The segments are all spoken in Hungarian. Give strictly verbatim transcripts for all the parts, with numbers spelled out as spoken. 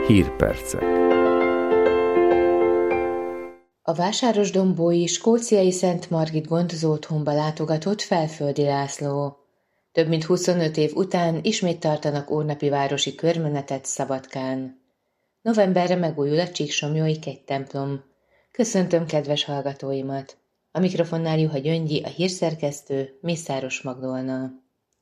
Hírpercek. A vásárosdombói skóciai Szent Margit gondozó otthonba látogatott Felföldi László. Több mint huszonöt év után ismét tartanak úrnapi városi körmenetet Szabadkán. Novemberre megújul a Csíksomlyói kegytemplom. Köszöntöm kedves hallgatóimat! A mikrofonnál Juha Gyöngyi, a hírszerkesztő, Mészáros Magdolna.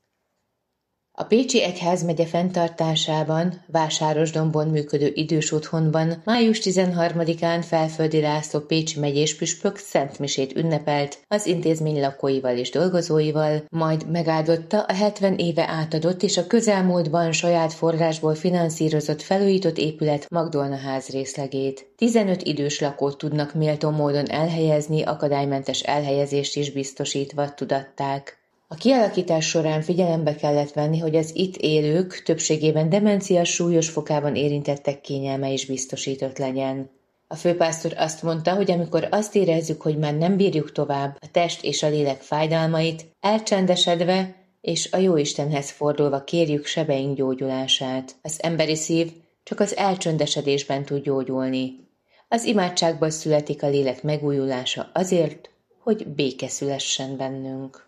A Pécsi Egyházmegye fenntartásában, Vásárosdombon működő idős otthonban május tizenharmadikán Felföldi László pécsi megyés püspök szentmisét ünnepelt az intézmény lakóival és dolgozóival, majd megáldotta a hetven éve átadott és a közelmúltban saját forrásból finanszírozott felújított épület Magdolna ház részlegét. tizenöt idős lakót tudnak méltó módon elhelyezni, akadálymentes elhelyezést is biztosítva, tudatták. A kialakítás során figyelembe kellett venni, hogy az itt élők, többségében demencia súlyos fokában érintettek kényelme is biztosított legyen. A főpásztor azt mondta, hogy amikor azt érezzük, hogy már nem bírjuk tovább a test és a lélek fájdalmait, elcsendesedve és a Jóistenhez fordulva kérjük sebeink gyógyulását. Az emberi szív csak az elcsöndesedésben tud gyógyulni. Az imádságból születik a lélek megújulása azért, hogy béke szülessen bennünk.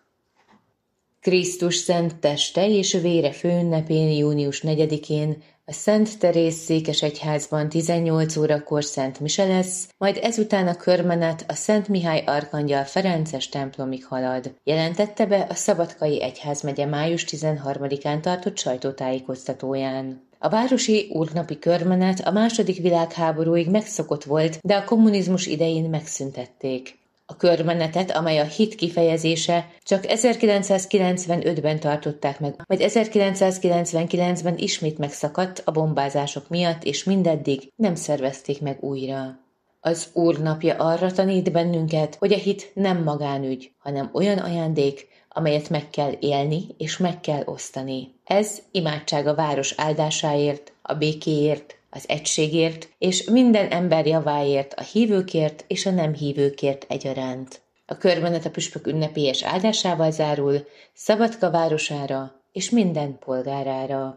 Krisztus szent teste és vére főünnepén június negyedikén a Szent Teréz székesegyházban tizennyolc órakor szent mise lesz, majd ezután a körmenet a Szent Mihály Arkangyal Ferences templomig halad, jelentette be a Szabadkai Egyházmegye május tizenharmadikán tartott sajtótájékoztatóján. A városi úrnapi körmenet a második világháborúig megszokott volt, de a kommunizmus idején megszüntették. A körmenetet, amely a hit kifejezése, csak ezerkilencszázkilencvenötben tartották meg, majd ezerkilencszázkilencvenkilencben ismét megszakadt a bombázások miatt, és mindeddig nem szervezték meg újra. Az Úr napja arra tanít bennünket, hogy a hit nem magánügy, hanem olyan ajándék, amelyet meg kell élni és meg kell osztani. Ez imádság a város áldásáért, a békéért, az egységért és minden ember javáért, a hívőkért és a nem hívőkért egyaránt. A körmenet a püspök ünnepélyes áldásával zárul Szabadka városára és minden polgárára.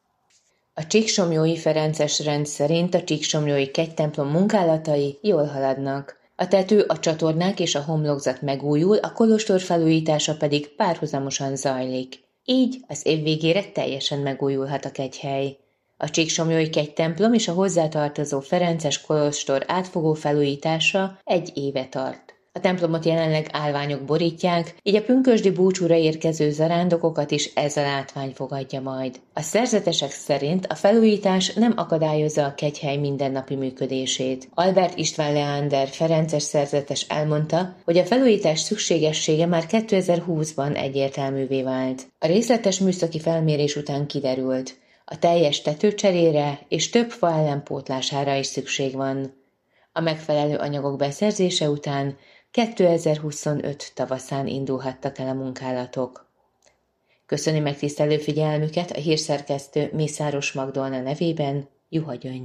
A Csíksomlyói ferences rend szerint a Csíksomlyói kegytemplom munkálatai jól haladnak. A tető, a csatornák és a homlokzat megújul, a kolostor felújítása pedig párhuzamosan zajlik. Így az év végére teljesen megújulhat a kegyhely. A Csíksomlyói kegytemplom és a hozzátartozó ferences kolostor átfogó felújítása egy éve tart. A templomot jelenleg állványok borítják, így a pünkösdi búcsúra érkező zarándokokat is ez a látvány fogadja majd. A szerzetesek szerint a felújítás nem akadályozza a kegyhely mindennapi működését. Albert István Leander ferences szerzetes elmondta, hogy a felújítás szükségessége már kétezer-húszban egyértelművé vált. A részletes műszaki felmérés után kiderült, a teljes tetőcserére és több fa ellenpótlására is szükség van. A megfelelő anyagok beszerzése után kétezer-huszonöt tavaszán indulhattak el a munkálatok. Köszöni megtisztelő figyelmüket a hírszerkesztő Mészáros Magdolna nevében, Juha Gyöngyi.